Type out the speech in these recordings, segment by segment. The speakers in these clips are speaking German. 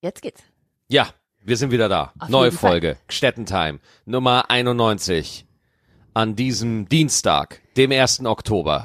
Jetzt geht's. Ja, wir sind wieder da. Auf Neue jeden Fall. Folge. Gstettentime. Nummer 91. An diesem Dienstag, dem 1. Oktober.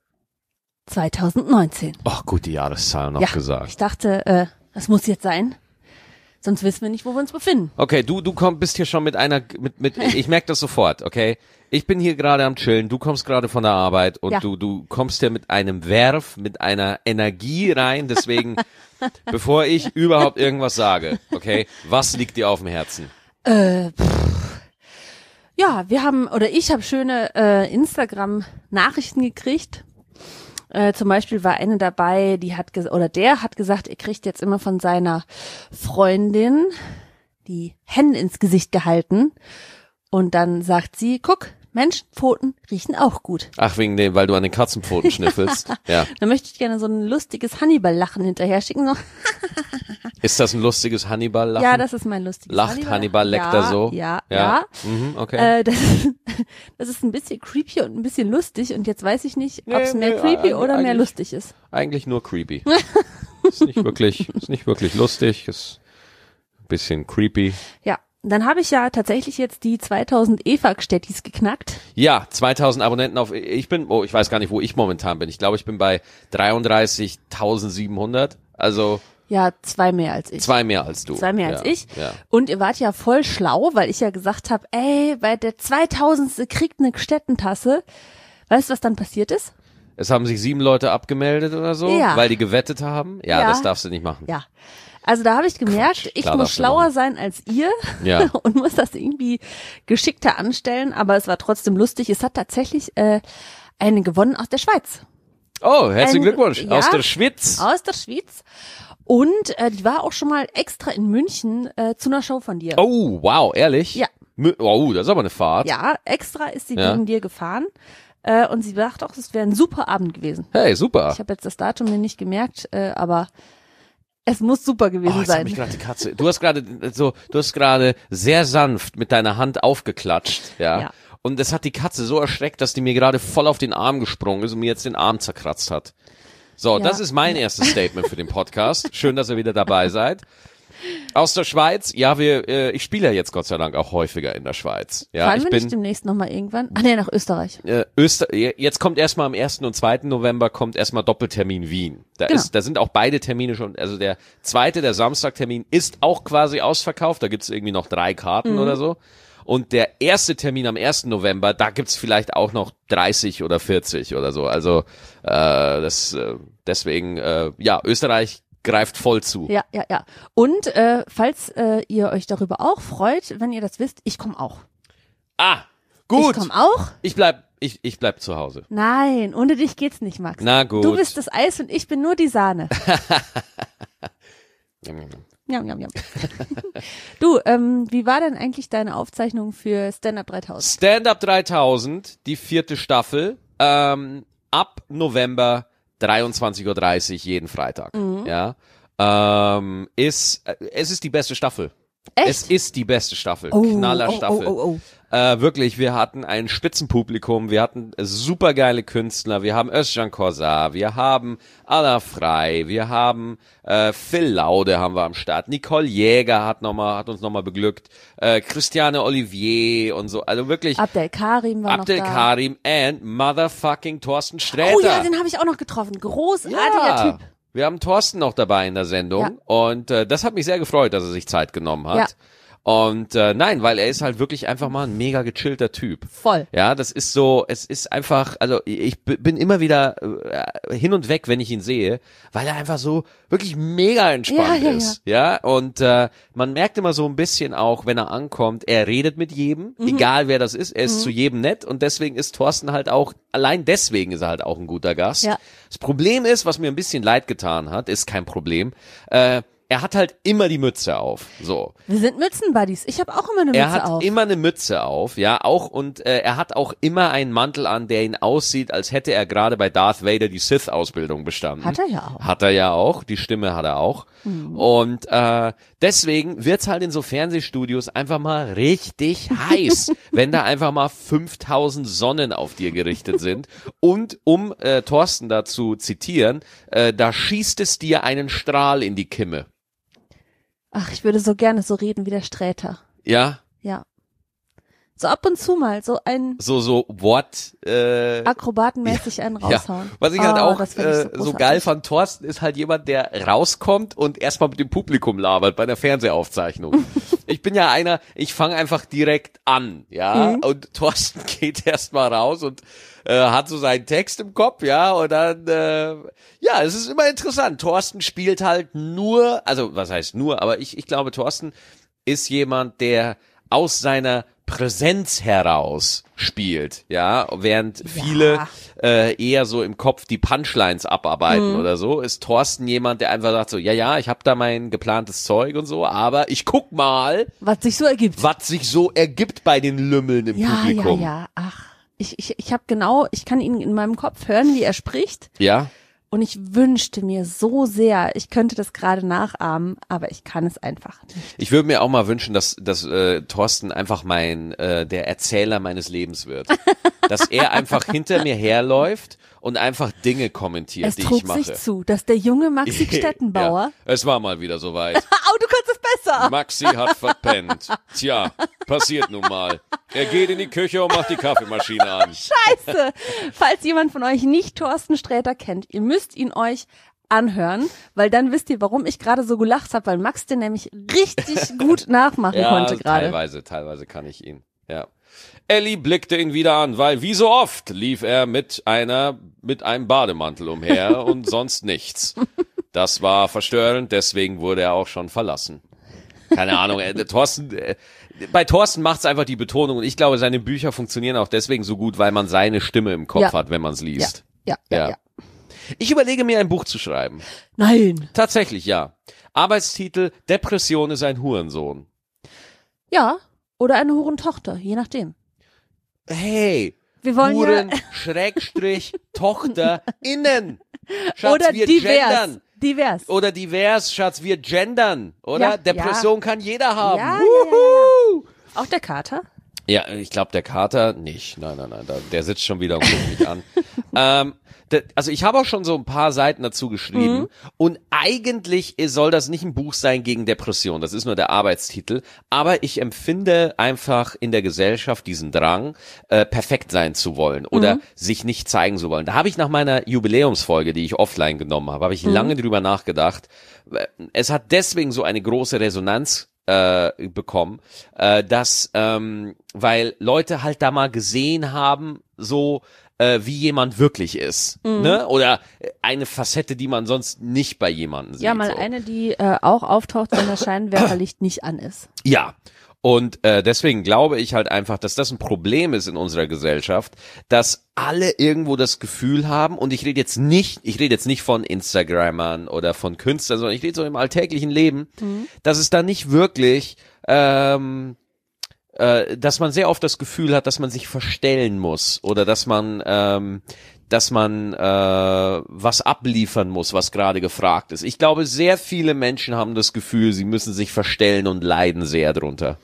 2019. Ach, gut, die Jahreszahl noch Ja, gesagt. ich dachte, das muss jetzt sein. Sonst wissen wir nicht, wo wir uns befinden. Okay, du bist hier schon mit ich merke das sofort, okay? Ich bin hier gerade am Chillen, du kommst gerade von der Arbeit und Ja. du kommst hier mit einem Werf, mit einer Energie rein, deswegen, bevor ich überhaupt irgendwas sage, okay, was liegt dir auf dem Herzen? Ja, ich habe schöne Instagram-Nachrichten gekriegt. Zum Beispiel war eine dabei, der hat gesagt, er kriegt jetzt immer von seiner Freundin die Hände ins Gesicht gehalten. Und dann sagt sie, guck, Menschenpfoten riechen auch gut. Ach, wegen dem, weil du an den Katzenpfoten schnüffelst. Ja. Da möchte ich gerne so ein lustiges Hannibal-Lachen hinterher schicken. So, Ist das ein lustiges Hannibal-Lachen? ja, das ist mein lustiges Lacht Hannibal, leckt er so? Ja. Mhm, okay. Das ist ein bisschen creepy und ein bisschen lustig. Und jetzt weiß ich nicht, ob es mehr creepy oder mehr eigentlich- lustig ist. Eigentlich nur creepy. Ist nicht wirklich lustig, ist ein bisschen creepy. Ja, dann habe ich ja tatsächlich jetzt die 2000 EFAG-Städtis geknackt. Ja, 2000 Abonnenten ich weiß gar nicht, wo ich momentan bin. Ich glaube, ich bin bei 33.700. Also Ja, zwei mehr als ich. zwei mehr als du. Zwei mehr als ich. Ja. Und ihr wart ja voll schlau, weil ich ja gesagt habe, bei der 2000. kriegt eine Gstettentasse. Weißt du, was dann passiert ist? Es haben sich 7 Leute abgemeldet oder so, Ja. weil die gewettet haben. Ja, Ja. das darfst du nicht machen. Ja. Also da habe ich gemerkt, Quatsch, ich klar muss darfst du schlauer machen. sein als ihr Ja. und muss das irgendwie geschickter anstellen, aber es war trotzdem lustig. Es hat tatsächlich eine gewonnen aus der Schweiz. Oh, herzlichen Glückwunsch. Ja. Aus der Schweiz. Aus der Schweiz. Und die war auch schon mal extra in München zu einer Show von dir. Oh, wow, ehrlich? Ja. Oh, das ist aber eine Fahrt. Ja, extra ist sie Ja. wegen dir gefahren. Und sie dachte auch, es wäre ein super Abend gewesen. Hey, super. Ich habe jetzt das Datum mir nicht gemerkt, aber es muss super gewesen Jetzt hab sein. ich gerade die Katze. Du hast gerade sehr sanft mit deiner Hand aufgeklatscht, ja. Ja. Und das hat die Katze so erschreckt, dass die mir gerade voll auf den Arm gesprungen ist und mir jetzt den Arm zerkratzt hat. So, Ja. das ist mein erstes Statement für den Podcast. Schön, dass ihr wieder dabei seid. Aus der Schweiz, ja, ich spiele ja jetzt Gott sei Dank auch häufiger in der Schweiz. Ja, Fahren ich wir bin nicht demnächst nochmal irgendwann? Ach nee, nach Österreich. Jetzt kommt erstmal am 1. und 2. November kommt erstmal Doppeltermin Wien. Genau. Da sind auch beide Termine schon, also der Samstagtermin ist auch quasi ausverkauft, da gibt's irgendwie noch 3 Karten oder so. Und der erste Termin am 1. November, da gibt's vielleicht auch noch 30 oder 40 oder so. Also deswegen, Österreich greift voll zu. Ja. Und falls ihr euch darüber auch freut, wenn ihr das wisst, ich komme auch. Ah, gut. Ich komme auch? Ich bleib zu Hause. Nein, ohne dich geht's nicht, Max. Na gut. Du bist das Eis und ich bin nur die Sahne. Jam, jam, jam. Du, wie war denn eigentlich deine Aufzeichnung für Stand-Up 3000? Stand-Up 3000, die 4. Staffel, ab November 23:30 Uhr jeden Freitag. Ja, es ist die beste Staffel. Echt? Es ist die beste Staffel. Oh, Knallerstaffel. oh. Wirklich, wir hatten ein Spitzenpublikum, wir hatten supergeile Künstler, wir haben Özcan Kosa, wir haben Anna Frey, wir haben Phil Laude haben wir am Start, Nicole Jäger hat uns nochmal beglückt, Christiane Olivier und so, also wirklich Abdel Karim war Abdel noch da. Karim and motherfucking Thorsten Sträter. Oh ja, den habe ich auch noch getroffen. Großartiger Typ. Wir haben Thorsten noch dabei in der Sendung und das hat mich sehr gefreut, dass er sich Zeit genommen hat. Ja. Und nein, weil er ist halt wirklich einfach mal ein mega gechillter Typ. Voll. Ja, das ist so, es ist einfach, also ich bin immer wieder hin und weg, wenn ich ihn sehe, weil er einfach so wirklich mega entspannt ist. Ja, und man merkt immer so ein bisschen auch, wenn er ankommt, er redet mit jedem, egal wer das ist, er ist zu jedem nett und deswegen ist Thorsten halt auch, allein deswegen ist er halt auch ein guter Gast. Ja. Das Problem ist, was mir ein bisschen leid getan hat, ist kein Problem, er hat halt immer die Mütze auf, so. Wir sind Mützenbuddies. Ich habe auch immer eine Mütze Er hat auf. immer eine Mütze auf, ja, auch und er hat auch immer einen Mantel an, der ihn aussieht, als hätte er gerade bei Darth Vader die Sith-Ausbildung bestanden. Hat er ja auch. Hat er ja auch, die Stimme hat er auch. Und deswegen wird's halt in so Fernsehstudios einfach mal richtig heiß, wenn da einfach mal 5000 Sonnen auf dir gerichtet sind. Und um Thorsten da zu zitieren, da schießt es dir einen Strahl in die Kimme. Ach, ich würde so gerne so reden wie der Sträter. Ja? Ja. So ab und zu mal, so ein So Wort akrobatenmäßig einen raushauen. Ja. Was ich halt auch so geil fand, Thorsten ist halt jemand, der rauskommt und erstmal mit dem Publikum labert bei der Fernsehaufzeichnung. Ich bin ja einer, ich fange einfach direkt an, ja, und Thorsten geht erstmal raus und hat so seinen Text im Kopf, ja, und dann, ja, es ist immer interessant. Thorsten spielt halt nur, also was heißt nur, aber ich glaube, Thorsten ist jemand, der aus seiner Präsenz heraus spielt, ja, während viele eher so im Kopf die Punchlines abarbeiten oder so, ist Thorsten jemand, der einfach sagt so, ja, ich habe da mein geplantes Zeug und so, aber ich guck mal, was sich so ergibt bei den Lümmeln im Publikum. Ja, ach, ich habe ich kann ihn in meinem Kopf hören, wie er spricht. Ja. Und ich wünschte mir so sehr, ich könnte das gerade nachahmen, aber ich kann es einfach nicht. Ich würde mir auch mal wünschen, dass Thorsten einfach der Erzähler meines Lebens wird. Dass er einfach hinter mir herläuft und einfach Dinge kommentiert, die ich mache. Es trug sich zu, dass der junge Maxi Stettenbauer... Ja, es war mal wieder soweit. Oh, du kannst es besser. Maxi hat verpennt. Tja, passiert nun mal. Er geht in die Küche und macht die Kaffeemaschine an. Scheiße. Falls jemand von euch nicht Thorsten Sträter kennt, ihr müsst ihn euch anhören, weil dann wisst ihr, warum ich gerade so gelacht habe, weil Max den nämlich richtig gut nachmachen konnte gerade. Teilweise kann ich ihn, ja. Elli blickte ihn wieder an, weil wie so oft lief er mit einem Bademantel umher und sonst nichts. Das war verstörend, deswegen wurde er auch schon verlassen. Keine Ahnung, bei Thorsten macht's einfach die Betonung und ich glaube, seine Bücher funktionieren auch deswegen so gut, weil man seine Stimme im Kopf hat, wenn man es liest. Ja. Ich überlege mir ein Buch zu schreiben. Nein. Tatsächlich, ja. Arbeitstitel: Depression ist ein Hurensohn. Ja, oder eine Hurentochter, je nachdem. Hey, wir wollen Huren, Schrägstrich, Tochter, innen. Schatz, oder wir divers. gendern. Divers. Oder divers, Schatz, wir gendern, oder? Ja, Depression kann jeder haben. Ja. Auch der Kater? Ja, ich glaube, der Kater nicht. Nein, der sitzt schon wieder und guckt mich an. Also ich habe auch schon so ein paar Seiten dazu geschrieben und eigentlich soll das nicht ein Buch sein gegen Depression, das ist nur der Arbeitstitel, aber ich empfinde einfach in der Gesellschaft diesen Drang, perfekt sein zu wollen oder sich nicht zeigen zu wollen. Da habe ich nach meiner Jubiläumsfolge, die ich offline genommen habe, lange drüber nachgedacht. Es hat deswegen so eine große Resonanz bekommen, dass weil Leute halt da mal gesehen haben, so wie jemand wirklich ist, ne? Oder eine Facette, die man sonst nicht bei jemandem sieht. Ja, mal so. Eine, die auch auftaucht, wenn das Scheinwerferlicht nicht an ist. Ja. Und deswegen glaube ich halt einfach, dass das ein Problem ist in unserer Gesellschaft, dass alle irgendwo das Gefühl haben, und ich rede jetzt nicht von Instagrammern oder von Künstlern, sondern ich rede so im alltäglichen Leben, dass es da nicht wirklich dass man sehr oft das Gefühl hat, dass man sich verstellen muss oder dass man was abliefern muss, was gerade gefragt ist. Ich glaube, sehr viele Menschen haben das Gefühl, sie müssen sich verstellen und leiden sehr drunter.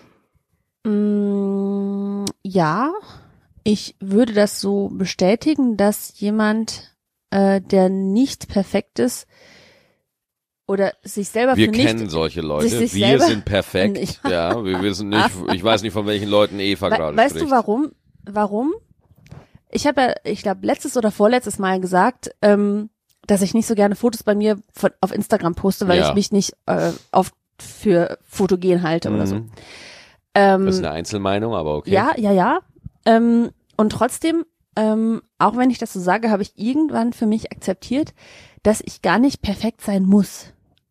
Ja, ich würde das so bestätigen, dass jemand, der nicht perfekt ist, oder sich selber wir für nicht... kennen solche Leute. Wir sind perfekt. Ja, wir wissen nicht, ich weiß nicht, von welchen Leuten Eva gerade spricht. Weißt du warum? Ich habe ja, ich glaube, letztes oder vorletztes Mal gesagt, dass ich nicht so gerne Fotos bei mir auf Instagram poste, weil ich mich nicht oft für fotogen halte oder so. Das ist eine Einzelmeinung, aber okay. Ja. Und trotzdem, auch wenn ich das so sage, habe ich irgendwann für mich akzeptiert, dass ich gar nicht perfekt sein muss.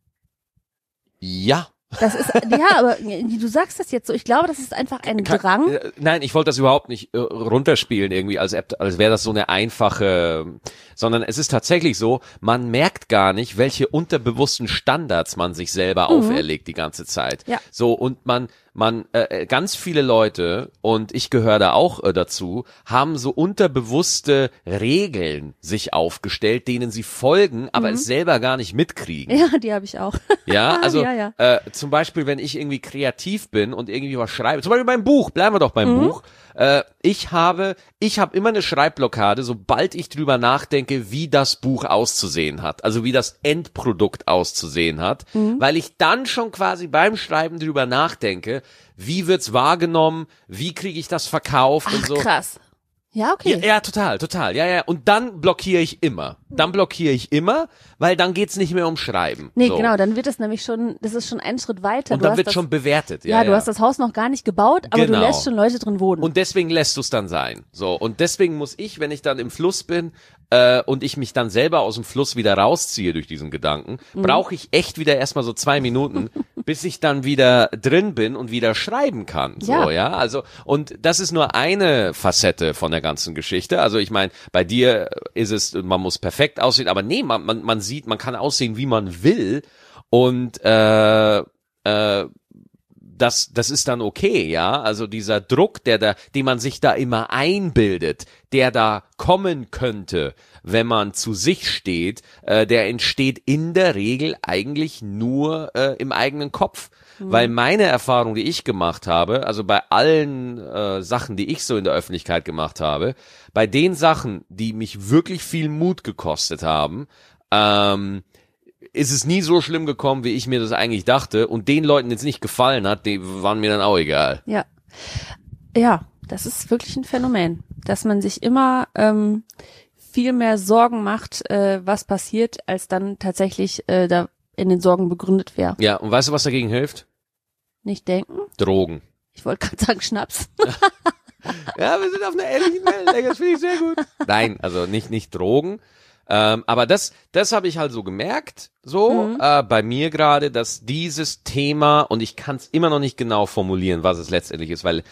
Ja. Das ist, ja, aber du sagst das jetzt so. Ich glaube, das ist einfach ein Drang. Nein, ich wollte das überhaupt nicht runterspielen irgendwie, als wäre das so eine einfache, sondern es ist tatsächlich so, man merkt gar nicht, welche unterbewussten Standards man sich selber auferlegt die ganze Zeit. Ja. So, und ganz viele Leute, und ich gehöre da auch dazu, haben so unterbewusste Regeln sich aufgestellt, denen sie folgen, aber es selber gar nicht mitkriegen. Ja, die habe ich auch. Ja, also ja. zum Beispiel, wenn ich irgendwie kreativ bin und irgendwie was schreibe, zum Beispiel beim Buch, bleiben wir doch beim Buch, ich habe immer eine Schreibblockade, sobald ich drüber nachdenke, nachdenke, wie das Buch auszusehen hat, also wie das Endprodukt auszusehen hat, weil ich dann schon quasi beim Schreiben drüber nachdenke, wie wird's wahrgenommen, wie kriege ich das verkauft und so. Krass. Ja, okay. Ja, total. Ja. Und dann blockiere ich immer. Weil dann geht's nicht mehr um Schreiben. Nee, so. Genau, dann wird es nämlich schon, das ist schon ein Schritt weiter. Und dann wird schon bewertet. Ja, du hast das Haus noch gar nicht gebaut, aber Genau. du lässt schon Leute drin wohnen. Und deswegen lässt du es dann sein. So. Und deswegen muss ich, wenn ich dann im Fluss bin, und ich mich dann selber aus dem Fluss wieder rausziehe durch diesen Gedanken, brauche ich echt wieder erstmal so 2 Minuten, bis ich dann wieder drin bin und wieder schreiben kann. So, ja. Also, und das ist nur eine Facette von der ganzen Geschichte. Also ich meine, bei dir ist es, man muss perfekt aussehen, aber nee, man sieht, man kann aussehen, wie man will und das ist dann okay, ja. Also dieser Druck, den man sich da immer einbildet, der da kommen könnte, wenn man zu sich steht, der entsteht in der Regel eigentlich nur im eigenen Kopf. Weil meine Erfahrung, die ich gemacht habe, also bei allen Sachen, die ich so in der Öffentlichkeit gemacht habe, bei den Sachen, die mich wirklich viel Mut gekostet haben, ist es nie so schlimm gekommen, wie ich mir das eigentlich dachte. Und den Leuten, denen es nicht gefallen hat, die waren mir dann auch egal. Ja. Ja, das ist wirklich ein Phänomen, dass man sich immer viel mehr Sorgen macht, was passiert, als dann tatsächlich da in den Sorgen begründet wäre. Ja, und weißt du, was dagegen hilft? Nicht denken? Drogen. Ich wollte gerade sagen Schnaps. Ja, wir sind auf einer ähnlichen Welt, das finde ich sehr gut. Nein, also nicht Drogen. Aber das habe ich halt so gemerkt, bei mir gerade, dass dieses Thema, und ich kann es immer noch nicht genau formulieren, was es letztendlich ist, weil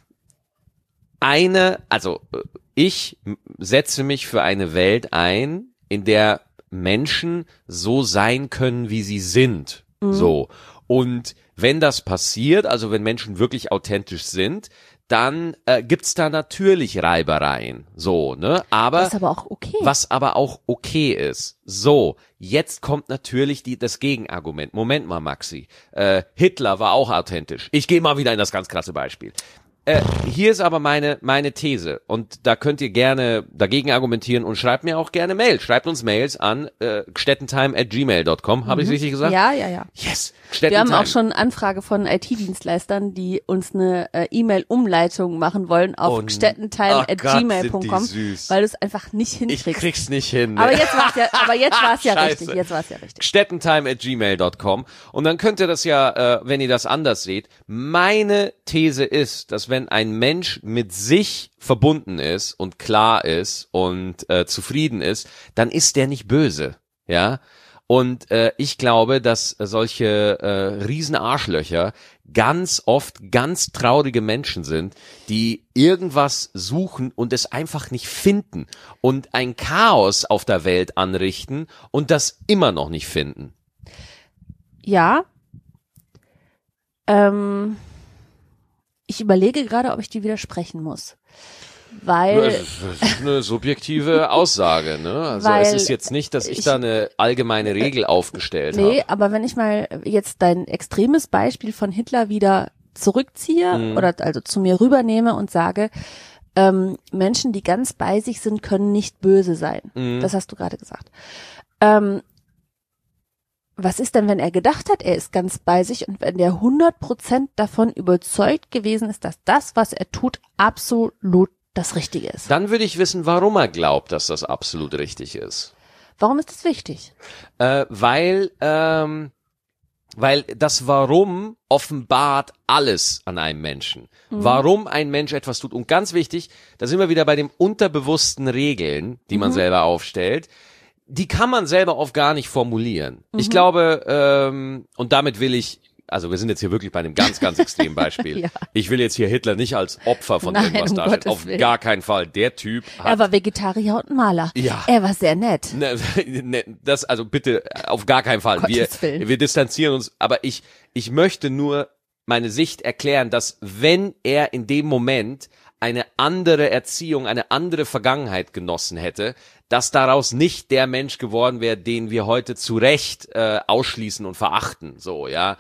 ich setze mich für eine Welt ein, in der Menschen so sein können, wie sie sind, so. Und wenn das passiert, also wenn Menschen wirklich authentisch sind, dann gibt's da natürlich Reibereien, so, ne? Aber was aber auch okay. Was aber auch okay ist. So, jetzt kommt natürlich das Gegenargument. Moment mal, Maxi. Hitler war auch authentisch. Ich gehe mal wieder in das ganz krasse Beispiel. Hier ist aber meine These und da könnt ihr gerne dagegen argumentieren und schreibt mir auch gerne Mail. Schreibt uns Mails an gstettentime@gmail.com. Habe ich richtig gesagt? Ja. Yes. Wir haben auch schon Anfrage von IT-Dienstleistern, die uns eine E-Mail-Umleitung machen wollen auf gstettentime@gmail.com, weil du es einfach nicht hinkriegst. Ich krieg's nicht hin. Ne? Aber jetzt war's ja richtig. gstettentime@gmail.com und dann könnt ihr das ja, wenn ihr das anders seht, meine These ist, dass wenn ein Mensch mit sich verbunden ist und klar ist und zufrieden ist, dann ist der nicht böse, ja. Und ich glaube, dass solche Riesenarschlöcher ganz oft ganz traurige Menschen sind, die irgendwas suchen und es einfach nicht finden und ein Chaos auf der Welt anrichten und das immer noch nicht finden. Ja. Ich überlege gerade, ob ich dir widersprechen muss. Weil das ist eine subjektive Aussage, ne? Also es ist jetzt nicht, dass ich da eine allgemeine Regel aufgestellt habe. Nee, aber wenn ich mal jetzt dein extremes Beispiel von Hitler wieder zurückziehe oder also zu mir rübernehme und sage, Menschen, die ganz bei sich sind, können nicht böse sein. Das hast du gerade gesagt. Was ist denn, wenn er gedacht hat, er ist ganz bei sich und wenn der 100% davon überzeugt gewesen ist, dass das, was er tut, absolut das Richtige ist? Dann würde ich wissen, warum er glaubt, dass das absolut richtig ist. Warum ist das wichtig? Weil das Warum offenbart alles an einem Menschen. Warum ein Mensch etwas tut. Und ganz wichtig, da sind wir wieder bei den unterbewussten Regeln, die man selber aufstellt. Die kann man selber oft gar nicht formulieren. Ich glaube, und damit will ich, also wir sind jetzt hier wirklich bei einem ganz, ganz extremen Beispiel. Ja. Ich will jetzt hier Hitler nicht als Opfer von irgendwas darstellen. Auf gar keinen Fall. Der Typ hat... Er war Vegetarier und Maler. Ja. Er war sehr nett. Das, also bitte, auf gar keinen Fall. Wir distanzieren uns, aber ich möchte nur meine Sicht erklären, dass wenn er in dem Moment eine andere Erziehung, eine andere Vergangenheit genossen hätte, dass daraus nicht der Mensch geworden wäre, den wir heute zu Recht ausschließen und verachten. So, ja.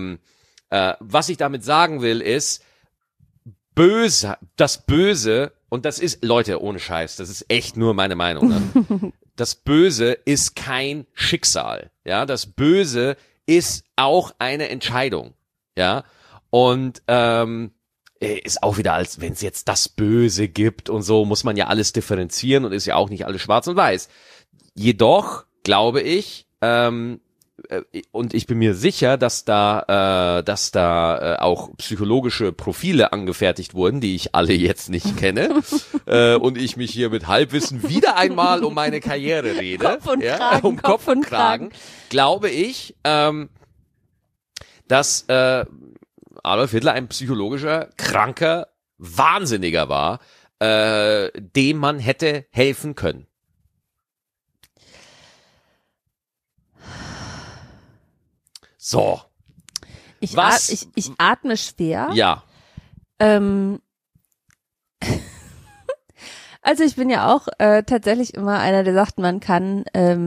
Was ich damit sagen will, ist, das Böse und das ist, Leute, ohne Scheiß, das ist echt nur meine Meinung, ne? Das Böse ist kein Schicksal, ja, das Böse ist auch eine Entscheidung, ja, und ist auch wieder, als wenn es jetzt das Böse gibt und so, muss man ja alles differenzieren und ist ja auch nicht alles schwarz und weiß. Jedoch glaube ich, und ich bin mir sicher, dass da auch psychologische Profile angefertigt wurden, die ich alle jetzt nicht kenne, und ich mich hier mit Halbwissen wieder einmal um meine Karriere rede, Kopf und Kragen, um Kopf und Kragen, glaube ich, dass Adolf Hitler ein psychologischer, kranker Wahnsinniger war, dem man hätte helfen können. So. Ich Was? Ich atme schwer. Ja. Also ich bin ja auch tatsächlich immer einer, der sagt, man kann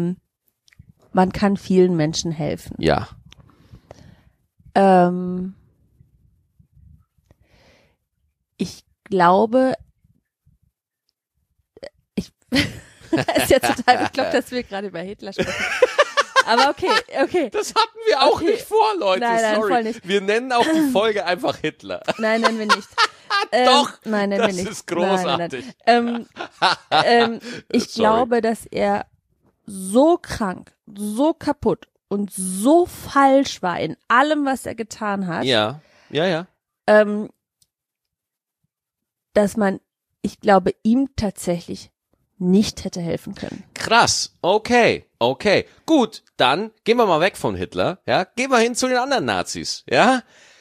vielen Menschen helfen. Ja. Ich glaube, ist ja total bekloppt, dass wir gerade über Hitler sprechen. Aber okay. Das hatten wir auch nicht vor, Leute. Nein, sorry. voll nicht. Wir nennen auch die Folge einfach Hitler. Nein, nennen wir nicht. Doch, nein, nennen das wir nicht. ist großartig. Ich glaube, dass er so krank, so kaputt und so falsch war in allem, was er getan hat. Ja. Dass man, ich glaube, ihm tatsächlich nicht hätte helfen können. Krass. Okay. Gut, dann gehen wir mal weg von Hitler. Ja, gehen wir hin zu den anderen Nazis. Ja.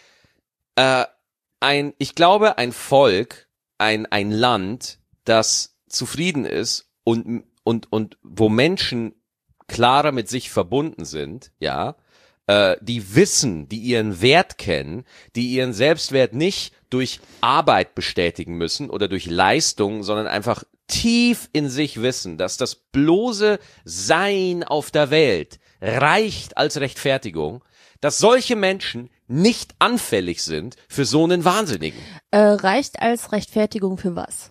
Ich glaube, ein Volk, ein Land, das zufrieden ist und wo Menschen klarer mit sich verbunden sind, ja, die wissen, die ihren Wert kennen, die ihren Selbstwert nicht durch Arbeit bestätigen müssen oder durch Leistung, sondern einfach tief in sich wissen, dass das bloße Sein auf der Welt reicht als Rechtfertigung, dass solche Menschen nicht anfällig sind für so einen Wahnsinnigen. Reicht als Rechtfertigung für was?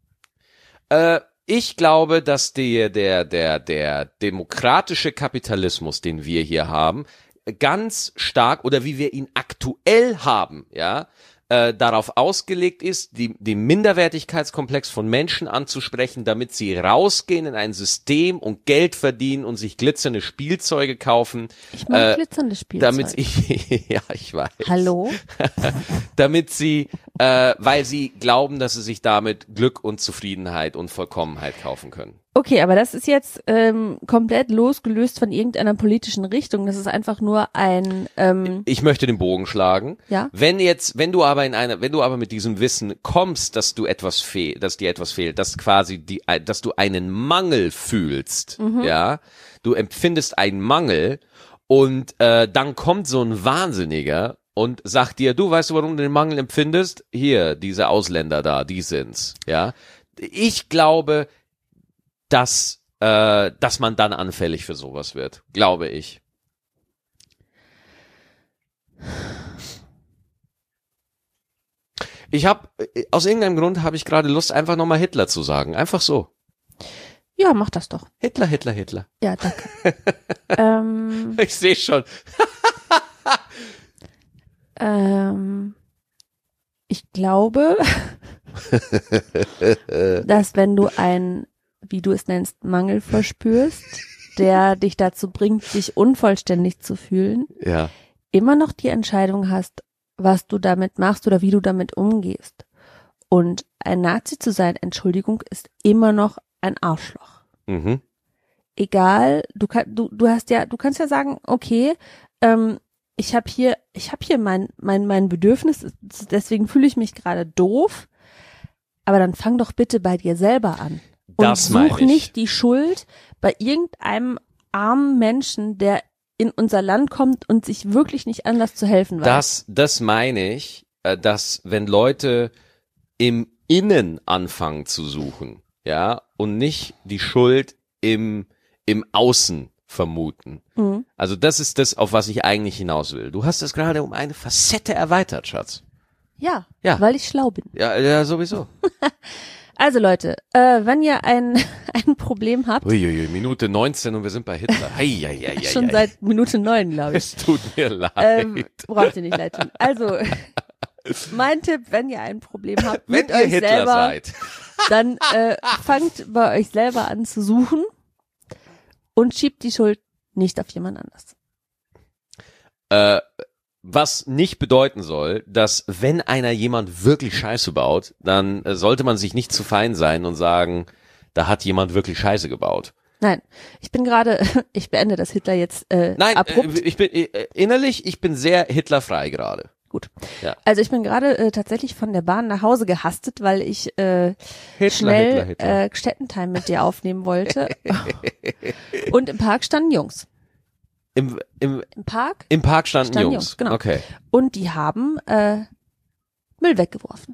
Ich glaube, dass der demokratische Kapitalismus, den wir hier haben, ganz stark, oder wie wir ihn aktuell haben, ja, darauf ausgelegt ist, den Minderwertigkeitskomplex von Menschen anzusprechen, damit sie rausgehen in ein System und Geld verdienen und sich glitzernde Spielzeuge kaufen. Ich mag glitzernde Spielzeuge. Ja, ich weiß. Hallo? Damit sie, weil sie glauben, dass sie sich damit Glück und Zufriedenheit und Vollkommenheit kaufen können. Okay, aber das ist jetzt komplett losgelöst von irgendeiner politischen Richtung. Das ist einfach nur ein Ich möchte den Bogen schlagen. Ja? Wenn du aber mit diesem Wissen kommst, dass dir etwas fehlt, dass quasi dass du einen Mangel fühlst, ja, du empfindest einen Mangel und dann kommt so ein Wahnsinniger und sagt dir, du weißt du, warum du den Mangel empfindest? Hier, diese Ausländer da, die sind's, ja. Ich glaube, dass man dann anfällig für sowas wird, glaube ich. Aus irgendeinem Grund habe ich gerade Lust, einfach nochmal Hitler zu sagen. Einfach so. Ja, mach das doch. Hitler. Ja, danke. Ich sehe schon. Ich glaube, dass wenn du einen, wie du es nennst, Mangel verspürst, der dich dazu bringt, dich unvollständig zu fühlen, Ja. immer noch die Entscheidung hast, was du damit machst oder wie du damit umgehst. Und ein Nazi zu sein, Entschuldigung, ist immer noch ein Arschloch. Mhm. Egal, du kannst ja sagen, okay, ich habe hier mein Bedürfnis, deswegen fühle ich mich gerade doof, aber dann fang doch bitte bei dir selber an. Und Das meine such ich. nicht die Schuld bei irgendeinem armen Menschen, der in unser Land kommt und sich wirklich nicht anders zu helfen weiß. Das meine ich, dass wenn Leute im Innen anfangen zu suchen, ja, und nicht die Schuld im Außen vermuten. Mhm. Also das ist das, auf was ich eigentlich hinaus will. Du hast es gerade um eine Facette erweitert, Schatz. Ja, Ja. weil ich schlau bin. Ja, sowieso. Also Leute, wenn ihr ein Problem habt. Uiuiui, Minute 19 und wir sind bei Hitler. Schon seit Minute 9, glaube ich. Es tut mir leid. Braucht ihr nicht leid tun. Also, mein Tipp, wenn ihr ein Problem habt Wenn mit ihr euch Hitler selber, seid. dann fangt bei euch selber an zu suchen und schiebt die Schuld nicht auf jemand anders. Was nicht bedeuten soll, dass wenn einer jemand wirklich Scheiße baut, dann sollte man sich nicht zu fein sein und sagen, da hat jemand wirklich Scheiße gebaut. Nein, ich beende das Hitler jetzt Nein, abrupt. ich bin sehr hitlerfrei gerade. Gut. Ja. Also ich bin gerade tatsächlich von der Bahn nach Hause gehastet, weil ich Hitler. Städtentime mit dir aufnehmen wollte. Und im Park standen Jungs. Im Park? Im Park standen Jungs. Genau. Okay. Und die haben Müll weggeworfen.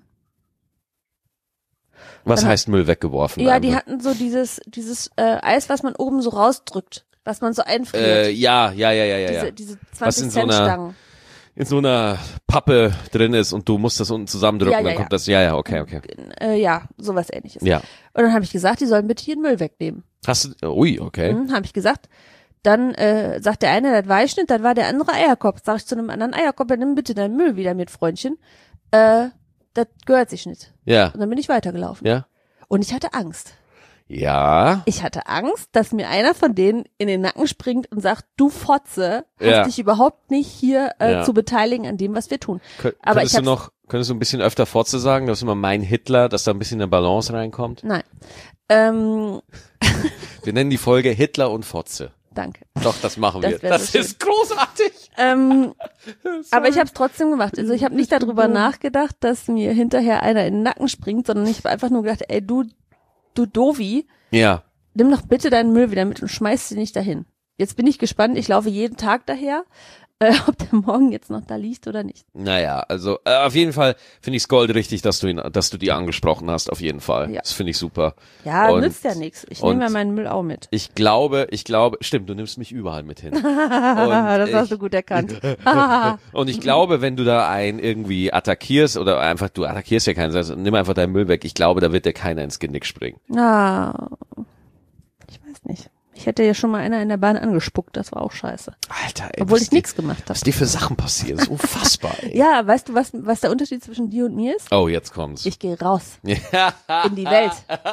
Was Dann heißt Müll weggeworfen? Ja, die hatten so dieses Eis, was man oben so rausdrückt, was man so einfriert. Ja. Diese Was 20 Cent Stangen. In so einer Pappe drin ist und du musst das unten zusammendrücken, dann kommt das, okay. Ja, sowas Ähnliches. Ja. Und dann habe ich gesagt, die sollen bitte ihren Müll wegnehmen. Okay. Habe ich gesagt. Dann sagt der eine, das war ich nicht, das war der andere Eierkopf. Sag ich zu einem anderen Eierkopf, nimm bitte deinen Müll wieder mit, Freundchen. Das gehört sich nicht. Ja. Und dann bin ich weitergelaufen. Ja. Und ich hatte Angst. Ja. Ich hatte Angst, dass mir einer von denen in den Nacken springt und sagt, du Fotze, hast dich überhaupt nicht hier zu beteiligen an dem, was wir tun. Aber könntest du ein bisschen öfter Fotze sagen? Das ist immer mein Hitler, dass da ein bisschen eine Balance reinkommt? Nein. Wir nennen die Folge Hitler und Fotze. Danke. Doch, das machen wir. Das so ist großartig. Aber ich habe es trotzdem gemacht. Also ich habe nicht darüber nachgedacht, dass mir hinterher einer in den Nacken springt, sondern ich habe einfach nur gedacht, ey, du Dovi, ja, nimm doch bitte deinen Müll wieder mit und schmeiß sie nicht dahin. Jetzt bin ich gespannt, ich laufe jeden Tag daher, ob der morgen jetzt noch da liegt oder nicht. Naja, also auf jeden Fall finde ich es goldrichtig, dass du die angesprochen hast, auf jeden Fall. Ja. Das finde ich super. Ja, nützt ja nichts. Ich nehme ja meinen Müll auch mit. Ich glaube, stimmt, du nimmst mich überall mit hin. Das hast du gut erkannt. Und ich glaube, wenn du da einen irgendwie attackierst oder einfach, du attackierst ja keinen, also nimm einfach deinen Müll weg. Ich glaube, da wird dir keiner ins Genick springen. Ich weiß nicht. Ich hätte ja schon mal einer in der Bahn angespuckt, das war auch scheiße. Alter, ey. Obwohl ich nichts gemacht habe. Was dir für Sachen passieren, das ist unfassbar, ey. Ja, weißt du, was der Unterschied zwischen dir und mir ist? Oh, jetzt kommt's. Ich gehe raus. In die Welt.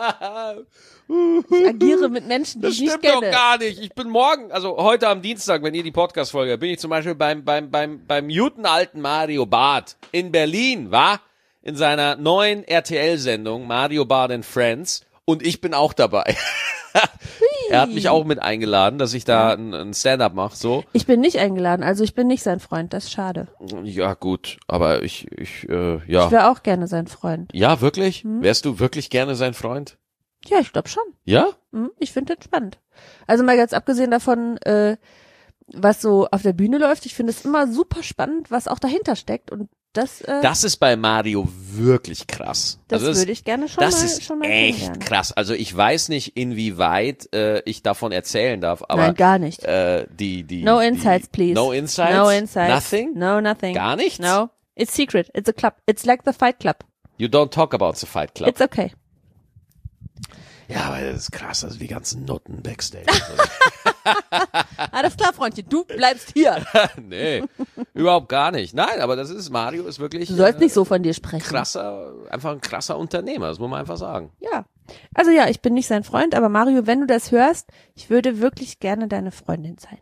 Ich agiere mit Menschen, die ich nicht kenne. Das stimmt doch gar nicht. Ich bin heute am Dienstag, wenn ihr die Podcast-Folge, bin ich zum Beispiel beim guten alten Mario Barth in Berlin, in seiner neuen RTL-Sendung Mario Barth and Friends, und ich bin auch dabei. Er hat mich auch mit eingeladen, dass ich da ein Stand-up mache, so. Ich bin nicht eingeladen, also ich bin nicht sein Freund, das ist schade. Ja, gut, aber ich Ich wäre auch gerne sein Freund. Ja, wirklich? Wärst du wirklich gerne sein Freund? Ja, ich glaube schon. Ja? Ich finde das spannend. Also mal ganz abgesehen davon, was so auf der Bühne läuft, ich finde es immer super spannend, was auch dahinter steckt, und das ist bei Mario wirklich krass. Das würde ich gerne schon mal echt kennenlernen. Krass. Also ich weiß nicht, inwieweit ich davon erzählen darf, aber nein, gar nicht. No insights, please. No insights? No insights. Nothing? No, nothing. Gar nichts? No. It's secret. It's a club. It's like the Fight Club. You don't talk about the Fight Club. It's okay. Ja, aber das ist krass, also die ganzen Nutten Backstage. Alles klar, Freundchen, du bleibst hier. Nee, überhaupt gar nicht. Nein, aber Mario ist wirklich. Du sollst nicht so von dir sprechen. Einfach ein krasser Unternehmer, das muss man einfach sagen. Ja. Also ja, ich bin nicht sein Freund, aber Mario, wenn du das hörst, ich würde wirklich gerne deine Freundin sein.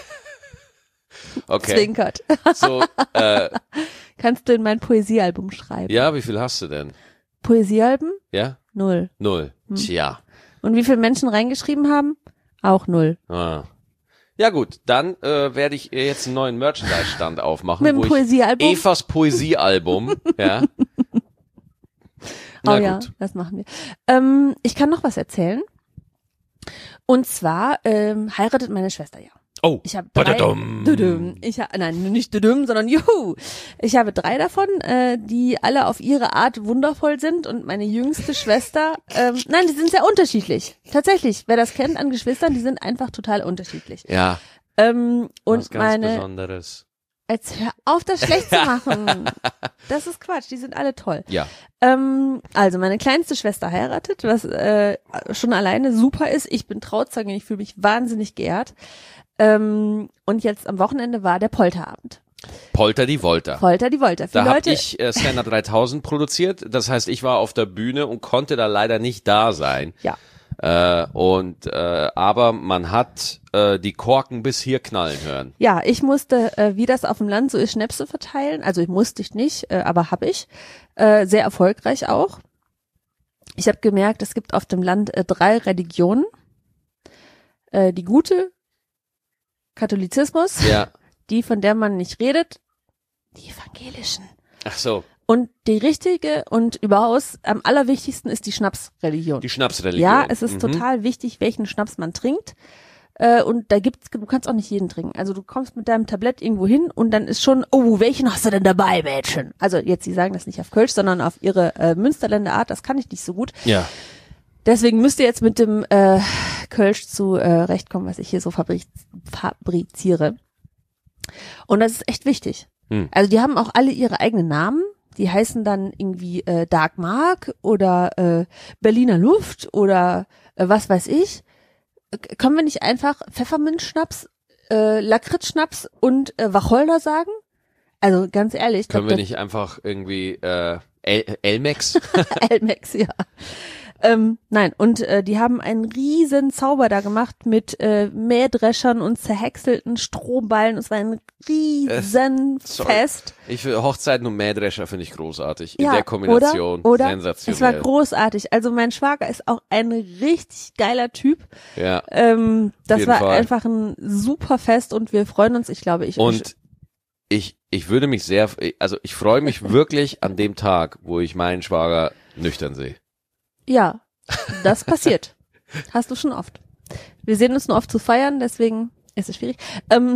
Okay. Zwinkert. So, Kannst du in mein Poesiealbum schreiben? Ja, wie viel hast du denn? Poesiealben? Ja? 0. Tja. Und wie viele Menschen reingeschrieben haben? Auch 0. Ja gut, dann werde ich jetzt einen neuen Merchandise-Stand aufmachen. Mit dem Poesiealbum? Evas Poesiealbum, ja. Na ja, das machen wir. Ich kann noch was erzählen. Und zwar heiratet meine Schwester ja. Oh, ich habe nein, nicht sondern juhu. Ich habe 3 davon, die alle auf ihre Art wundervoll sind, und meine jüngste Schwester, nein, die sind sehr unterschiedlich. Tatsächlich, wer das kennt an Geschwistern, die sind einfach total unterschiedlich. Ja. Und was ganz meine Besonderes. Jetzt hör auf, das schlecht zu machen. Das ist Quatsch, die sind alle toll. Ja. Also meine kleinste Schwester heiratet, was schon alleine super ist. Ich bin Trauzeugin, ich fühle mich wahnsinnig geehrt. Und jetzt am Wochenende war der Polterabend. Polter die Volta. Polter die Volta. Da habe ich Scanner 3000 produziert. Das heißt, ich war auf der Bühne und konnte da leider nicht da sein. Ja. Aber man hat die Korken bis hier knallen hören. Ja, ich musste, wie das auf dem Land so ist, Schnäpse verteilen. Also musste ich nicht, aber habe ich. Sehr erfolgreich auch. Ich habe gemerkt, es gibt auf dem Land 3 Religionen. Die gute, Katholizismus, Ja. die, von der man nicht redet, die evangelischen. Ach so, Und die richtige und überaus am allerwichtigsten ist die Schnapsreligion. die Schnapsreligion. Ja, es ist total wichtig, welchen Schnaps man trinkt. Und du kannst auch nicht jeden trinken. Also du kommst mit deinem Tablett irgendwo hin und dann ist schon, oh, welchen hast du denn dabei, Mädchen? Also jetzt, sie sagen das nicht auf Kölsch, sondern auf ihre Münsterländer Art, das kann ich nicht so gut. Ja. Deswegen müsst ihr jetzt mit dem Kölsch zurechtkommen, was ich hier so fabriziere. Und das ist echt wichtig. Also die haben auch alle ihre eigenen Namen. Die heißen dann irgendwie Dark Mark oder Berliner Luft oder was weiß ich. Können wir nicht einfach Pfefferminzschnaps, Lakritzschnaps und Wacholder sagen? Also ganz ehrlich. Können wir nicht einfach irgendwie Elmex? Elmex, ja. Nein, und die haben einen riesen Zauber da gemacht mit Mähdreschern und zerhäckselten Strohballen. Es war ein riesen Fest. Ich finde Hochzeiten und Mähdrescher finde ich großartig. Ja, in der Kombination. oder? Sensationell. Es war großartig. Also mein Schwager ist auch ein richtig geiler Typ. Ja. Das war Fall. einfach ein super Fest und wir freuen uns, ich glaube, ich würde mich sehr, also ich freue mich wirklich an dem Tag, wo ich meinen Schwager nüchtern sehe. Ja, das passiert. Hast du schon oft. Wir sehen uns nur oft zu feiern, deswegen ist es schwierig.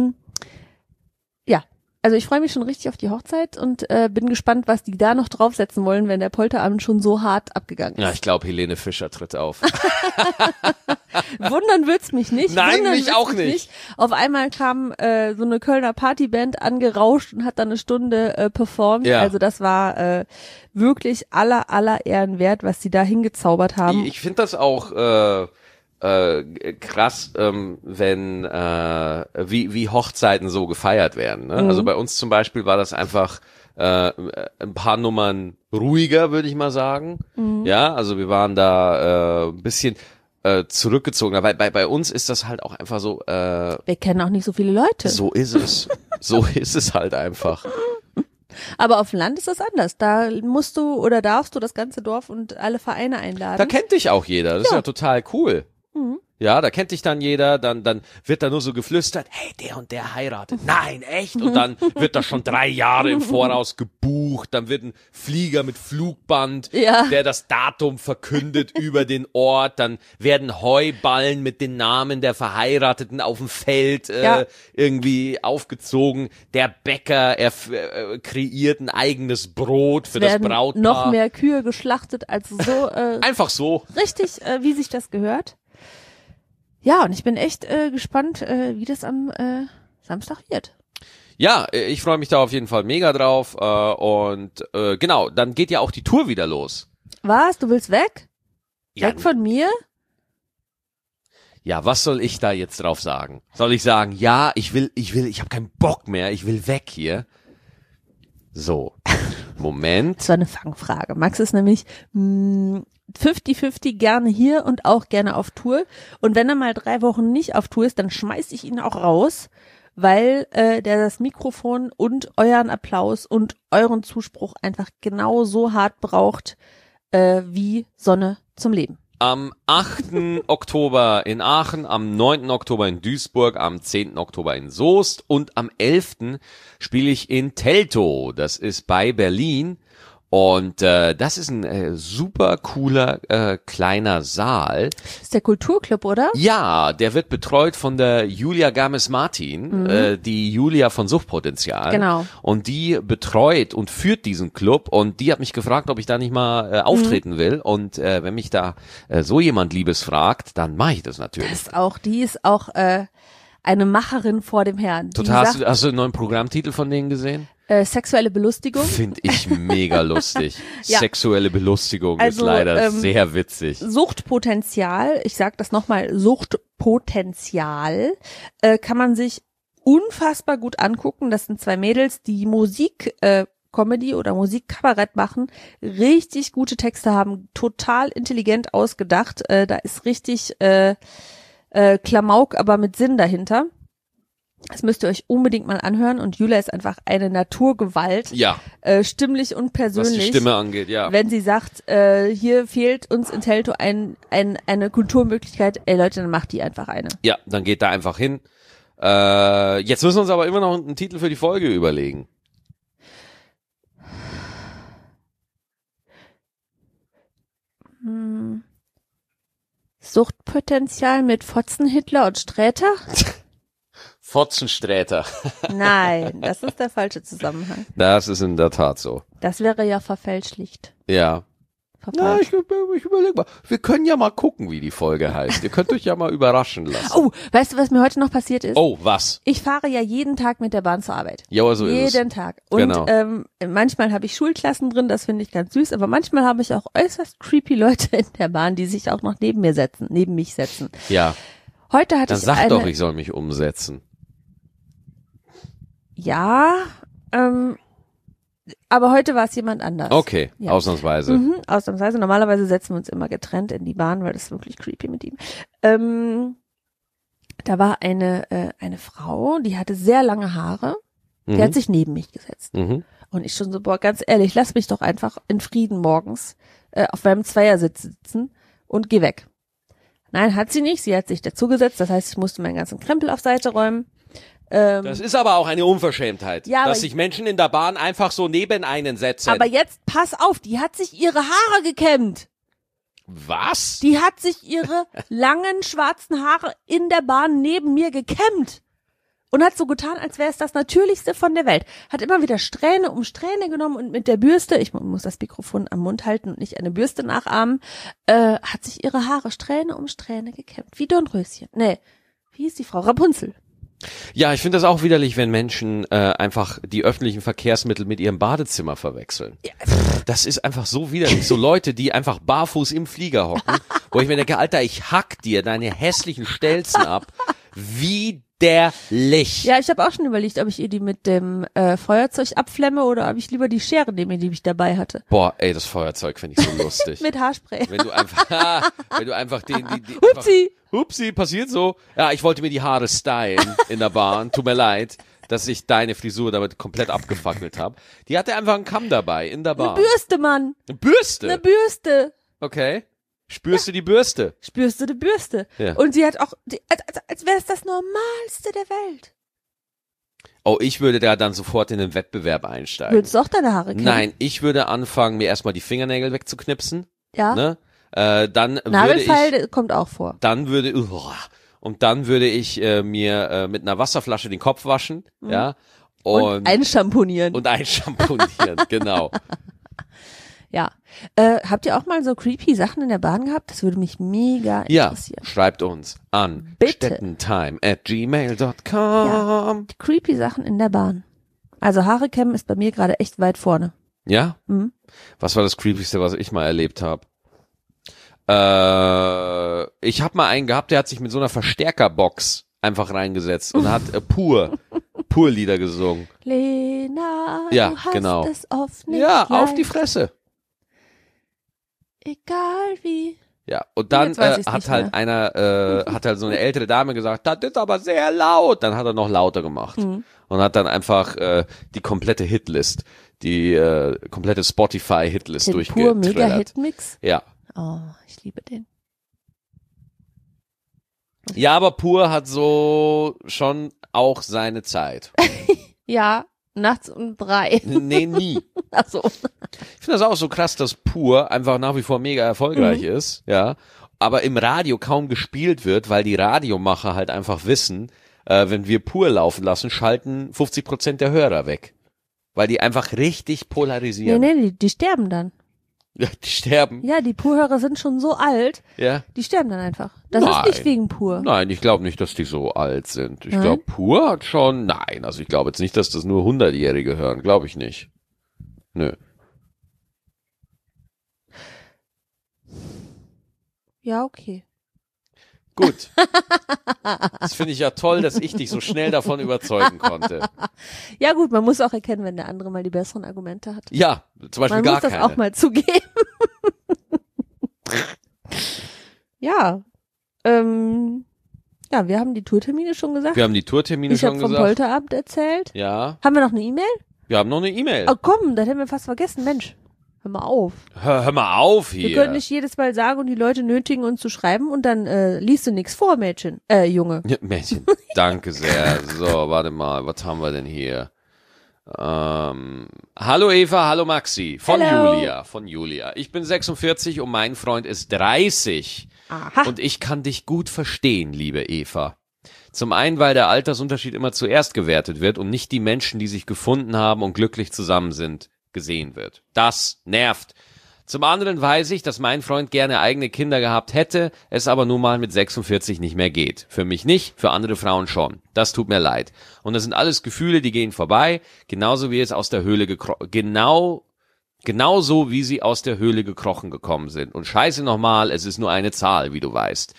Ja, also ich freue mich schon richtig auf die Hochzeit und bin gespannt, was die da noch draufsetzen wollen, wenn der Polterabend schon so hart abgegangen ist. Ja, ich glaube, Helene Fischer tritt auf. Wundern wird's mich nicht. Nein, mich auch nicht. Auf einmal kam so eine Kölner Partyband angerauscht und hat dann eine Stunde performt. Ja. Also das war wirklich aller Ehren wert, was sie da hingezaubert haben. Ich finde das auch krass, wenn wie Hochzeiten so gefeiert werden. Ne? Also bei uns zum Beispiel war das einfach ein paar Nummern ruhiger, würde ich mal sagen. Ja, also wir waren da ein bisschen zurückgezogen. Weil bei uns ist das halt auch einfach so. Wir kennen auch nicht so viele Leute. So ist es. So ist es halt einfach. Aber auf dem Land ist das anders. Da musst du oder darfst du das ganze Dorf und alle Vereine einladen. Da kennt dich auch jeder. Das ist ja total cool. Ja, da kennt dich dann jeder, dann wird da nur so geflüstert, hey, der und der heiratet. Nein, echt? Und dann wird da schon 3 Jahre im Voraus gebucht, dann wird ein Flieger mit Flugband, der das Datum verkündet über den Ort, dann werden Heuballen mit den Namen der Verheirateten auf dem Feld irgendwie aufgezogen. Der Bäcker, kreiert ein eigenes Brot für das Brautpaar. Noch mehr Kühe geschlachtet als so. Einfach so. Richtig, wie sich das gehört. Ja, und ich bin echt gespannt, wie das am Samstag wird. Ja, ich freue mich da auf jeden Fall mega drauf. Und genau, dann geht ja auch die Tour wieder los. Was? Du willst weg? Ja, Weg von mir? Ja, was soll ich da jetzt drauf sagen? Soll ich sagen, ja, ich habe keinen Bock mehr, ich will weg hier? So, Moment. Das war eine Fangfrage. Max ist nämlich 50-50 gerne hier und auch gerne auf Tour. Und wenn er mal 3 Wochen nicht auf Tour ist, dann schmeiß ich ihn auch raus, weil der das Mikrofon und euren Applaus und euren Zuspruch einfach genau so hart braucht wie Sonne zum Leben. Am 8. Oktober in Aachen, am 9. Oktober in Duisburg, am 10. Oktober in Soest und am 11. spiele ich in Teltow. Das ist bei Berlin. Und das ist ein super cooler kleiner Saal. Das ist der Kulturclub, oder? Ja, der wird betreut von der Julia Games-Martin, die Julia von Suchtpotenzial. Genau. Und die betreut und führt diesen Club und die hat mich gefragt, ob ich da nicht mal auftreten will. Und wenn mich da so jemand Liebes fragt, dann mache ich das natürlich. Die ist auch eine Macherin vor dem Herrn. Total, hast du einen neuen Programmtitel von denen gesehen? Sexuelle Belustigung. Finde ich mega lustig. Ja. Sexuelle Belustigung Also, ist leider sehr witzig. Suchtpotenzial, ich sag das nochmal, Suchtpotenzial, kann man sich unfassbar gut angucken. Das sind zwei Mädels, die Musik, Comedy oder Musikkabarett machen, richtig gute Texte haben, total intelligent ausgedacht. Da ist richtig Klamauk, aber mit Sinn dahinter. Das müsst ihr euch unbedingt mal anhören und Julia ist einfach eine Naturgewalt, Ja, stimmlich und persönlich. was die Stimme angeht, ja. Wenn sie sagt, hier fehlt uns in Teltow eine Kulturmöglichkeit, ey Leute, dann macht die einfach eine. Ja, dann geht da einfach hin. Jetzt müssen wir uns aber immer noch einen Titel für die Folge überlegen. Suchtpotenzial mit Fotzen, Hitler und Sträter? Fotzensträter. Nein, das ist der falsche Zusammenhang. Das ist in der Tat so. Das wäre ja verfälschlicht. Ja. Na, Verfälscht. ich überlege mal. Wir können ja mal gucken, wie die Folge heißt. Ihr könnt euch ja mal überraschen lassen. Oh, weißt du, was mir heute noch passiert ist? Oh, was? Ich fahre ja jeden Tag mit der Bahn zur Arbeit. Ja, so ist es. Jeden Tag. Und Genau. manchmal habe ich Schulklassen drin, das finde ich ganz süß, aber manchmal habe ich auch äußerst creepy Leute in der Bahn, die sich auch noch neben mich setzen. Ja. Heute hatte Dann ich sag doch, ich soll mich umsetzen. Ja, aber heute war es jemand anders. Okay, Ja. ausnahmsweise. Ausnahmsweise. Normalerweise setzen wir uns immer getrennt in die Bahn, weil das ist wirklich creepy mit ihm. Da war eine Frau, die hatte sehr lange Haare. Die hat sich neben mich gesetzt. Mhm. Und ich schon so, boah, ganz ehrlich, lass mich doch einfach in Frieden morgens auf meinem Zweiersitz sitzen und geh weg. Nein, hat sie nicht. Sie hat sich dazugesetzt. Das heißt, ich musste meinen ganzen Krempel auf Seite räumen. Das ist aber auch eine Unverschämtheit, Ja, dass aber- sich Menschen in der Bahn einfach so neben einen setzen. Aber jetzt pass auf, die hat sich ihre Haare gekämmt. Was? Die hat sich ihre langen schwarzen Haare in der Bahn neben mir gekämmt. Und hat so getan, als wäre es das Natürlichste von der Welt. Hat immer wieder Strähne um Strähne genommen und mit der Bürste, ich muss das Mikrofon am Mund halten und nicht eine Bürste nachahmen, hat sich ihre Haare Strähne um Strähne gekämmt. Wie Dornröschen. Nee, wie hieß die Frau? Rapunzel. Ja, ich finde das auch widerlich, wenn Menschen einfach die öffentlichen Verkehrsmittel mit ihrem Badezimmer verwechseln. Das ist einfach so widerlich. So Leute, die einfach barfuß im Flieger hocken, wo ich mir denke, Alter, ich hack dir deine hässlichen Stelzen ab. Widerlich. Ja, ich habe auch schon überlegt, ob ich ihr die mit dem Feuerzeug abflemme oder ob ich lieber die Schere nehme, die ich dabei hatte. Boah, ey, das Feuerzeug finde ich so lustig. Mit Haarspray. Wenn du einfach die Upsi. Hupsi, passiert so. Ja, ich wollte mir die Haare stylen in der Bahn. Tut mir leid, dass ich deine Frisur damit komplett abgefackelt habe. Die hatte einfach einen Kamm dabei in der Bahn. Eine Bürste, Mann. Eine Bürste? Eine Bürste. Okay. Spürst du die Bürste? Spürst du die Bürste? Ja. Und sie hat auch, als wäre es das Normalste der Welt. Oh, ich würde da dann sofort in den Wettbewerb einsteigen. Würdest du auch deine Haare kämmen? Nein, ich würde anfangen, mir erstmal die Fingernägel wegzuknipsen. Ja. Ne? Dann würde Nagelfeil kommt auch vor. und dann würde ich mir mit einer Wasserflasche den Kopf waschen, ja. Und einschamponieren. Und einschamponieren, genau. Ja. Habt ihr auch mal so creepy Sachen in der Bahn gehabt? Das würde mich mega Ja, interessieren. schreibt uns an Bitte. stettentime@gmail.com. Die creepy Sachen in der Bahn. Also Haare kämmen ist bei mir gerade echt weit vorne. Ja? Mhm. Was war das Creepyste, was ich mal erlebt habe? Ich habe mal einen gehabt, der hat sich mit so einer Verstärkerbox einfach reingesetzt und hat pur Lieder gesungen. Lena, Ja, du hast genau. es oft nicht Ja, auf leicht. die Fresse. Egal wie. Ja, und dann Jetzt weiß ich's hat nicht halt hat halt so eine ältere Dame gesagt, das ist aber sehr laut. Dann hat er noch lauter gemacht und hat dann einfach die komplette Hitlist, die komplette Spotify-Hitlist Den pur mega durchgetrellert. Hitmix. Ja. Oh, ich liebe den. Ja, aber Pur hat so schon auch seine Zeit. Ja, nachts um 3. Nee, nie. Achso. Ich finde das auch so krass, dass Pur einfach nach wie vor mega erfolgreich ist, ja, aber im Radio kaum gespielt wird, weil die Radiomacher halt einfach wissen, wenn wir Pur laufen lassen, schalten 50% der Hörer weg. Weil die einfach richtig polarisieren. Nee, die sterben dann. Ja, die sterben. Ja, die Pur-Hörer sind schon so alt, Ja. die sterben dann einfach. Das ist nicht wegen Pur. Nein, ich glaube nicht, dass die so alt sind. Ich glaube, Pur hat schon, nein, also ich glaube jetzt nicht, dass das nur 100-Jährige hören, glaube ich nicht. Nö. Ja, okay. Gut. Das finde ich ja toll, dass ich dich so schnell davon überzeugen konnte. Ja gut, man muss auch erkennen, wenn der andere mal die besseren Argumente hat. Ja, zum Beispiel Man gar muss das keine. auch mal zugeben. Ja. Ja, wir haben die Tourtermine schon gesagt. Wir haben die Tourtermine Ich schon habe vom gesagt. Polterabend erzählt. Ja. Haben wir noch eine E-Mail? Wir haben noch eine E-Mail. Oh komm, das hätten wir fast vergessen. Mensch, hör mal auf. Hör mal auf hier. Wir können nicht jedes Mal sagen und die Leute nötigen uns zu schreiben und dann liest du nichts vor, Mädchen. Junge. Ja, Mädchen, danke sehr. So, warte mal, was haben wir denn hier? Hallo Eva, hallo Maxi. Von Julia. Ich bin 46 und mein Freund ist 30. Aha. Und ich kann dich gut verstehen, liebe Eva. Zum einen, weil der Altersunterschied immer zuerst gewertet wird und nicht die Menschen, die sich gefunden haben und glücklich zusammen sind, gesehen wird. Das nervt. Zum anderen weiß ich, dass mein Freund gerne eigene Kinder gehabt hätte, es aber nun mal mit 46 nicht mehr geht. Für mich nicht, für andere Frauen schon. Das tut mir leid. Und das sind alles Gefühle, die gehen vorbei, genauso wie es aus der Höhle genauso wie sie aus der Höhle gekrochen gekommen sind. Und scheiße nochmal, es ist nur eine Zahl, wie du weißt.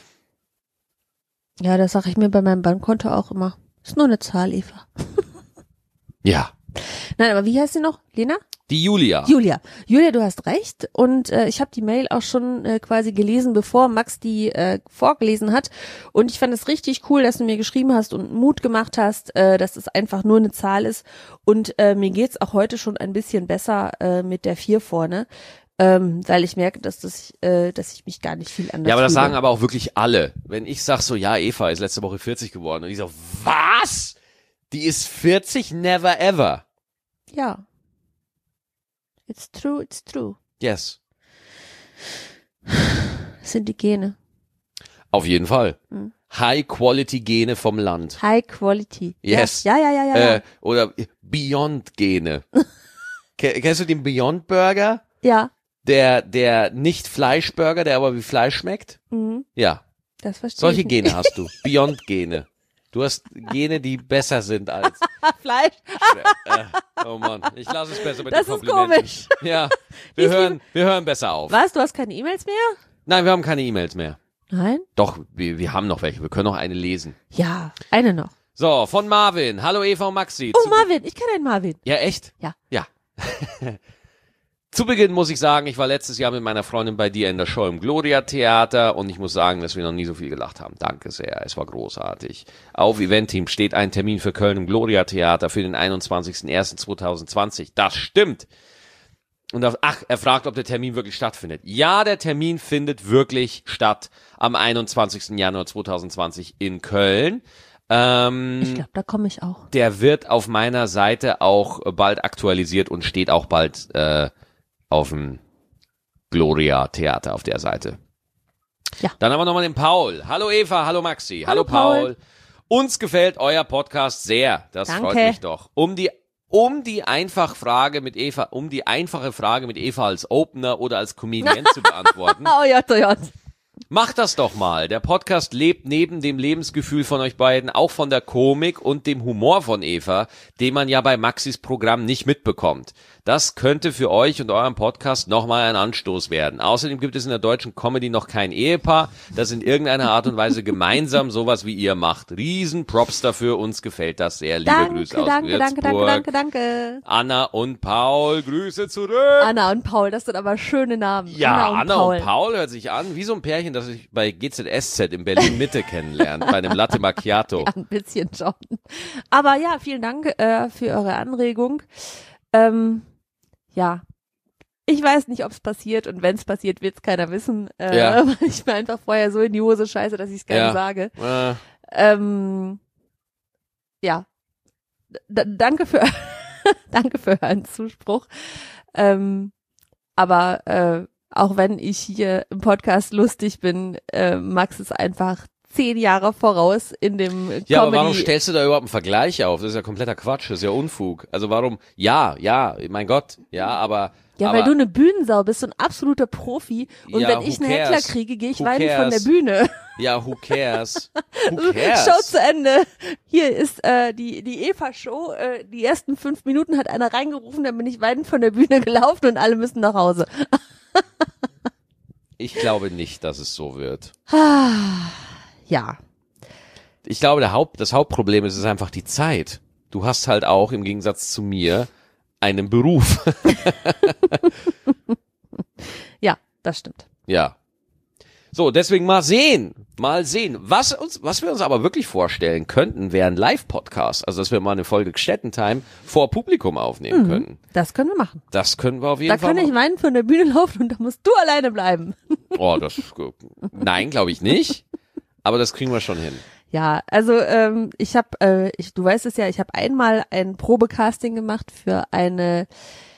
Ja, das sage ich mir bei meinem Bankkonto auch immer. Ist nur eine Zahl, Eva. Ja. Nein, aber wie heißt sie noch? Lena? Die Julia. Julia, du hast recht und ich habe die Mail auch schon quasi gelesen, bevor Max die vorgelesen hat und ich fand es richtig cool, dass du mir geschrieben hast und Mut gemacht hast, dass es einfach nur eine Zahl ist und mir geht's auch heute schon ein bisschen besser mit der 4 vorne, weil ich merke, dass ich mich gar nicht viel anders Ja, aber das fühle. sagen aber auch wirklich alle. Wenn ich sag so, ja, Eva ist letzte Woche 40 geworden und ich so, was? Die ist 40? Never ever. Ja. It's true, it's true. Yes. Das sind die Gene. Auf jeden Fall. High-Quality-Gene vom Land. High Quality. Yes. Ja. Oder Beyond-Gene. Kennst du den Beyond Burger? Ja. Der nicht Fleischburger, der aber wie Fleisch schmeckt? Mhm. Ja. Das verstehe Solche ich. Gene hast du. Beyond-Gene. Du hast Gene, die besser sind als. Fleisch. Oh Mann, ich lasse es besser mit Das den ist Komplimenten. komisch. Ja, wir hören besser auf. Was? Du hast keine E-Mails mehr? Nein, wir haben keine E-Mails mehr. Nein? Doch, wir haben noch welche. Wir können noch eine lesen. Ja, eine noch. So, von Marvin. Hallo Eva und Maxi. Oh, Marvin, ich kenne einen Marvin. Ja, echt? Ja. Ja. Zu Beginn muss ich sagen, ich war letztes Jahr mit meiner Freundin bei dir in der Show im Gloria Theater und ich muss sagen, dass wir noch nie so viel gelacht haben. Danke sehr, es war großartig. Auf Eventteam steht ein Termin für Köln im Gloria Theater für den 21.01.2020. Das stimmt. Und er fragt, ob der Termin wirklich stattfindet. Ja, der Termin findet wirklich statt am 21. Januar 2020 in Köln. Ich glaube, da komme ich auch. Der wird auf meiner Seite auch bald aktualisiert und steht auch bald auf dem Gloria Theater auf der Seite. Ja. Dann haben wir nochmal den Paul. Hallo Eva, hallo Maxi. Hallo Paul. Uns gefällt euer Podcast sehr. Das Danke. freut mich doch. Um die einfache Frage mit Eva als Opener oder als Comedian zu beantworten. Oh Gott. Macht das doch mal. Der Podcast lebt neben dem Lebensgefühl von euch beiden auch von der Komik und dem Humor von Eva, den man ja bei Maxis Programm nicht mitbekommt. Das könnte für euch und euren Podcast nochmal ein Anstoß werden. Außerdem gibt es in der deutschen Comedy noch kein Ehepaar, das in irgendeiner Art und Weise gemeinsam sowas wie ihr macht. Riesen Props dafür, uns gefällt das sehr. Liebe Grüße aus Würzburg. Danke. Anna und Paul, Grüße zurück. Anna und Paul, das sind aber schöne Namen. Ja, Anna und Paul hört sich an wie so ein Pärchen, das sich bei GZSZ in Berlin-Mitte kennenlernt, bei einem Latte Macchiato. Ja, ein bisschen schon. Aber ja, vielen Dank für eure Anregung. Ja, ich weiß nicht, ob es passiert und wenn es passiert, wird es keiner wissen. Weil ich mir einfach vorher so in die Hose scheiße, dass ich es gerne sage. Ja, danke für euren Zuspruch. Aber auch wenn ich hier im Podcast lustig bin, Max ist einfach 10 Jahre voraus in dem Comedy. Ja, aber warum stellst du da überhaupt einen Vergleich auf? Das ist ja kompletter Quatsch, das ist ja Unfug. Also warum, ja, mein Gott, ja, aber Ja, aber weil du eine Bühnensau bist, so ein absoluter Profi. Und Ja, wenn ich who einen Heckler cares? kriege, gehe ich Who weinen von der cares? Bühne. ja, who cares? Who cares? Show zu Ende. Hier ist die Eva-Show. Die ersten 5 Minuten hat einer reingerufen, dann bin ich weinend von der Bühne gelaufen und alle müssen nach Hause. Ich glaube nicht, dass es so wird. Ja. Ich glaube, das Hauptproblem ist einfach die Zeit. Du hast halt auch im Gegensatz zu mir einen Beruf. Ja, das stimmt. Ja. So, deswegen mal sehen. Was wir uns aber wirklich vorstellen könnten, wäre ein Live-Podcast. Also, dass wir mal eine Folge Gstettentime vor Publikum aufnehmen könnten. Das können wir machen. Das können wir auf jeden Da Fall kann ich weinend von der Bühne laufen und da musst du alleine bleiben. Oh, nein, glaube ich nicht. Aber das kriegen wir schon hin. Ja, also du weißt es ja, ich habe einmal ein Probecasting gemacht für ein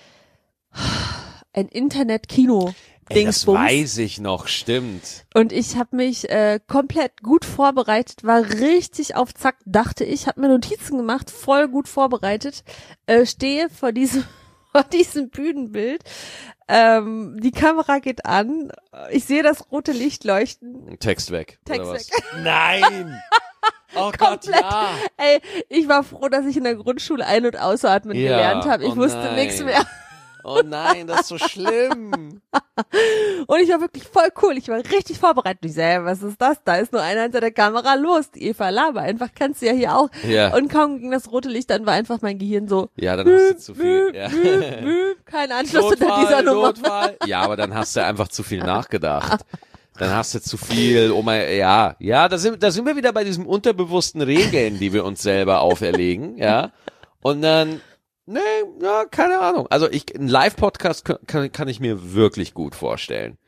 Internet-Kino. Das weiß ich noch, stimmt. Und ich habe mich komplett gut vorbereitet, war richtig auf Zack, dachte ich, habe mir Notizen gemacht, voll gut vorbereitet, stehe vor diesem Bühnenbild, die Kamera geht an, ich sehe das rote Licht leuchten. Text weg. Text oder was? weg. Nein! Oh Gott, Komplett. ja. Ey, ich war froh, dass ich in der Grundschule ein- und ausatmen Ja, gelernt habe. Ich oh wusste nein. nichts mehr. Oh nein, das ist so schlimm. Und ich war wirklich voll cool. Ich war richtig vorbereitet. Ich sag, was ist das? Da ist nur einer hinter der Kamera. Los, die Eva Laber. Einfach kannst du ja hier auch. Ja. Und kaum ging das rote Licht, dann war einfach mein Gehirn so. Ja, dann hast du zu viel. Ja. Kein Anschluss unter dieser Nummer. Notfall. Ja, aber dann hast du einfach zu viel nachgedacht. Dann hast du zu viel, oh mein, ja, da sind wir wieder bei diesen unterbewussten Regeln, die wir uns selber auferlegen, ja. Und dann, nee, ja, keine Ahnung. Also einen Live-Podcast kann ich mir wirklich gut vorstellen.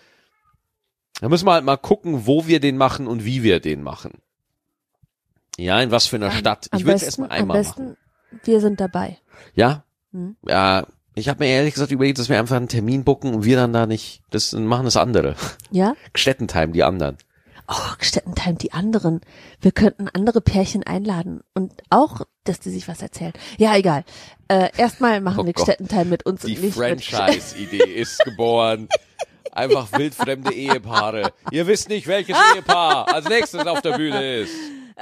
Da müssen wir halt mal gucken, wo wir den machen und wie wir den machen. Ja, in was für einer Stadt. Ich will es erstmal einmal machen. Wir sind dabei. Ja? Ja, ich habe mir ehrlich gesagt überlegt, dass wir einfach einen Termin bucken und wir dann da nicht, machen das andere. Ja? Gstettentime, die anderen. Oh, Gstettentime, die anderen. Wir könnten andere Pärchen einladen und auch, dass die sich was erzählen. Ja, egal. Erstmal machen wir Gott. Gstettentime mit uns Die und nicht mit Franchise-Idee ist geboren. Einfach wildfremde Ehepaare. Ihr wisst nicht, welches Ehepaar als nächstes auf der Bühne ist.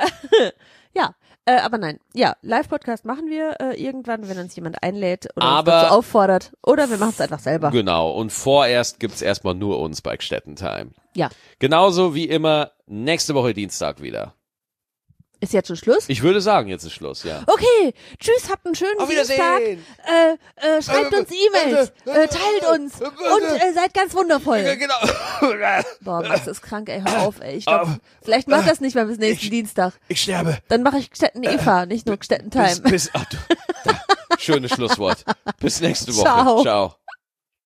Ja, aber nein. Ja, Live-Podcast machen wir irgendwann, wenn uns jemand einlädt oder uns Aber- dazu auffordert. Oder wir machen es einfach selber. Genau. Und vorerst gibt's erstmal nur uns bei Gstettentime. Ja. Genauso wie immer nächste Woche Dienstag wieder. Ist jetzt schon Schluss? Ich würde sagen, jetzt ist Schluss, ja. Okay, tschüss, habt einen schönen Auf Dienstag. Wiedersehen. Schreibt uns E-Mails, teilt uns und seid ganz wundervoll. Genau. Boah, Max ist krank, ey, hör auf, ey. Ich glaube, vielleicht macht das nicht mehr bis nächsten Dienstag. Ich sterbe. Dann mache ich Gstetten Eva, nicht nur Gstettentime. Schönes Schlusswort. Bis nächste Woche. Ciao. Ciao.